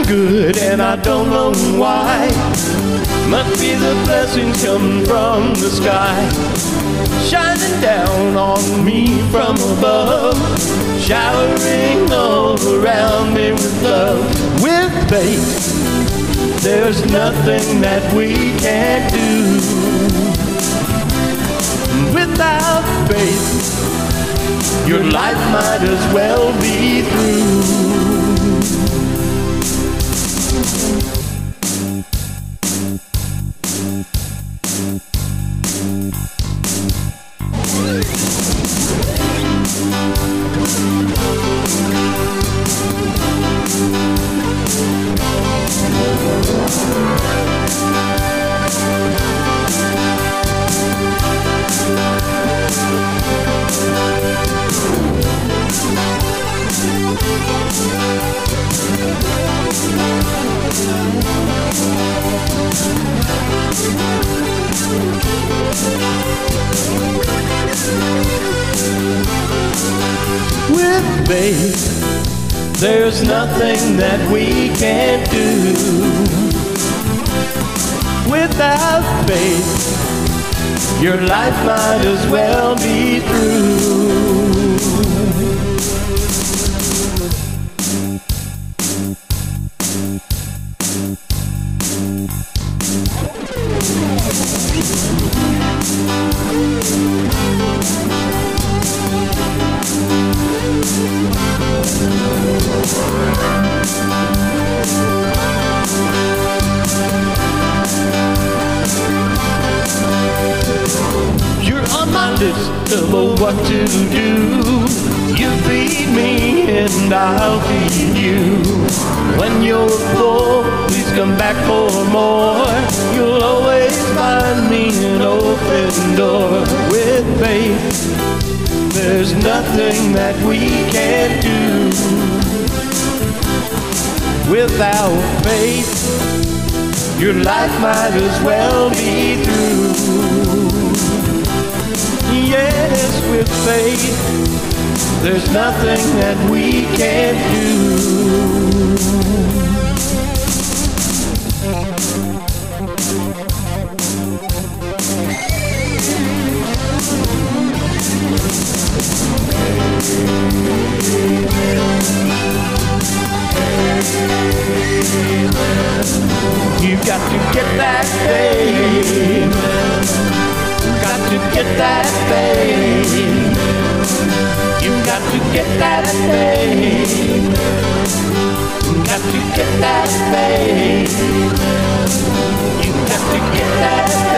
good and I don't know why. Must be the blessings coming from the sky, shining down on me from above, showering all around me with love. With faith, there's nothing that we can't do. Without faith, your life might as well be through. With faith, there's nothing that we can't do. Without faith, your life might as well be through. You're on my list of what to do. You feed me and I'll feed you. When you're full, please come back for more. You'll always find me an open door. With faith, there's nothing that we can't do. Without faith, your life might as well be through. Yes, with faith, there's nothing that we can't do. You've got to get that faith. Got to get that faith. You've got to get that faith. Got to get that faith. You've got to get that faith.